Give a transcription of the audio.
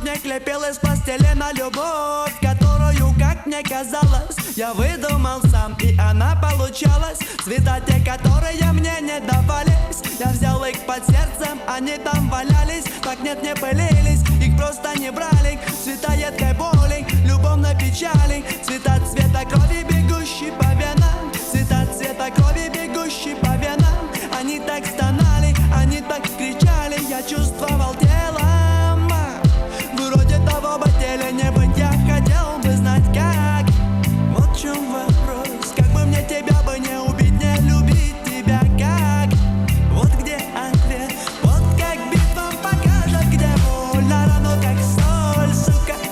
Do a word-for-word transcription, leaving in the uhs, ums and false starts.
мне клепил из постели на любовь, которую, как мне казалось, я выдумал сам, и она получалась. Цвета те, которые мне не давались, я взял их под сердцем, они там валялись. Так нет, не пылились, их просто не брали. Цвета едкой боли, любовной печали, цвета цвета крови, бегущей по венам, цвета цвета крови, бегущей по венам. Они так стонали, они так кричали, я чувствовал телом. Вроде того бы теле не быть, я хотел бы знать как. Вот в чем вопрос, как бы мне тебя бы не убить, не любить тебя как. Вот где ответ, вот как битва покажет, где больно, равно как соль, сука.